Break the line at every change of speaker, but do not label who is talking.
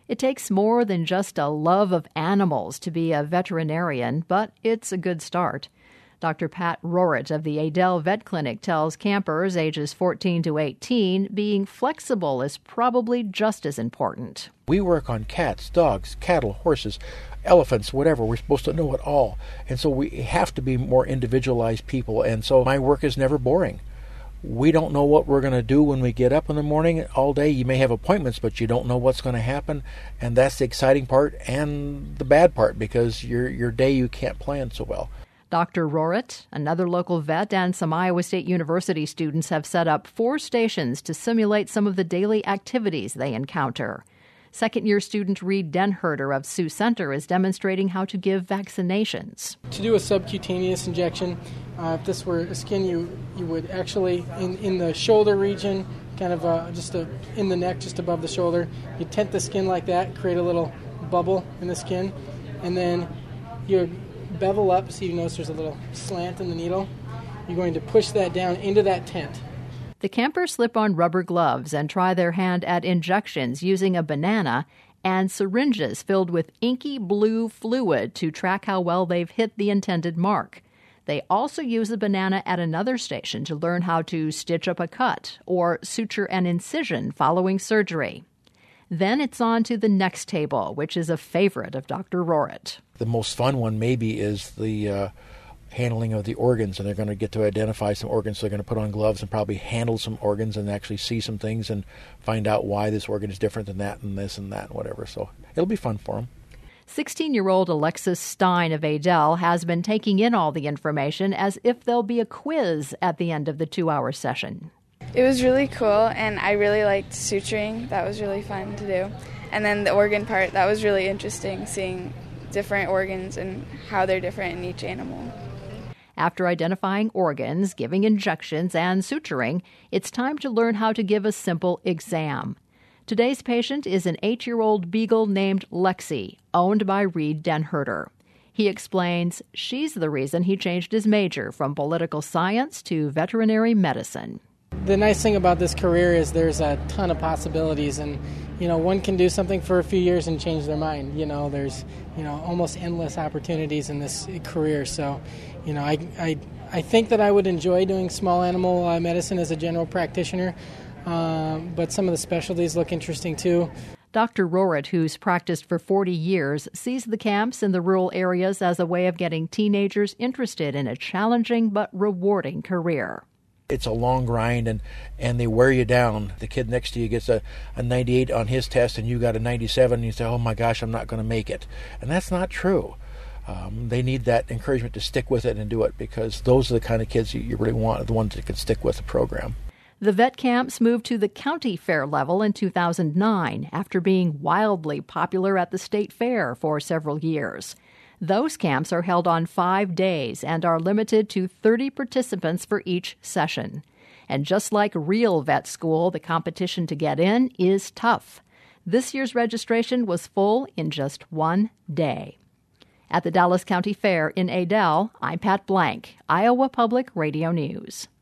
It takes more than just a love of animals to be a veterinarian, but it's a good start. Dr. Pat Rorett of the Adel Vet Clinic tells campers ages 14 to 18 being flexible is probably just as important.
We work on cats, dogs, cattle, horses, elephants, whatever. We're supposed to know it all. And so we have to be more individualized people. And so my work is never boring. We don't know what we're going to do when we get up in the morning all day. You may have appointments, but you don't know what's going to happen. And that's the exciting part and the bad part, because your day you can't plan so well.
Dr. Rorett, another local vet, and some Iowa State University students have set up 4 stations to simulate some of the daily activities they encounter. Second-year student Reed Denherter of Sioux Center is demonstrating how to give vaccinations.
To do a subcutaneous injection, if this were a skin, you would actually, in the shoulder region, kind of in the neck, just above the shoulder, you tent the skin like that, create a little bubble in the skin, and then you bevel up, so you notice there's a little slant in the needle. You're going to push that down into that tent.
The campers slip on rubber gloves and try their hand at injections using a banana and syringes filled with inky blue fluid to track how well they've hit the intended mark. They also use the banana at another station to learn how to stitch up a cut or suture an incision following surgery. Then it's on to the next table, which is a favorite of Dr. Rorett.
The most fun one maybe is the handling of the organs, and they're going to get to identify some organs. So they're going to put on gloves and probably handle some organs and actually see some things and find out why this organ is different than that and this and that and whatever. So it'll be fun for them.
16-year-old Alexis Stein of Adel has been taking in all the information as if there'll be a quiz at the end of the 2-hour session.
It was really cool, and I really liked suturing. That was really fun to do. And then the organ part, that was really interesting, seeing different organs and how they're different in each animal.
After identifying organs, giving injections, and suturing, it's time to learn how to give a simple exam. Today's patient is an 8-year-old beagle named Lexi, owned by Reed Denherter. He explains she's the reason he changed his major from political science to veterinary medicine.
The nice thing about this career is there's a ton of possibilities, and one can do something for a few years and change their mind. There's almost endless opportunities in this career. So I think that I would enjoy doing small animal medicine as a general practitioner, but some of the specialties look interesting too.
Dr. Rorett, who's practiced for 40 years, sees the camps in the rural areas as a way of getting teenagers interested in a challenging but rewarding career.
It's a long grind, and they wear you down. The kid next to you gets a 98 on his test, and you got a 97, and you say, oh my gosh, I'm not going to make it. And that's not true. They need that encouragement to stick with it and do it, because those are the kind of kids you really want, the ones that can stick with the program.
The vet camps moved to the county fair level in 2009 after being wildly popular at the state fair for several years. Those camps are held on 5 days and are limited to 30 participants for each session. And just like real vet school, the competition to get in is tough. This year's registration was full in just 1 day. At the Dallas County Fair in Adel, I'm Pat Blank, Iowa Public Radio News.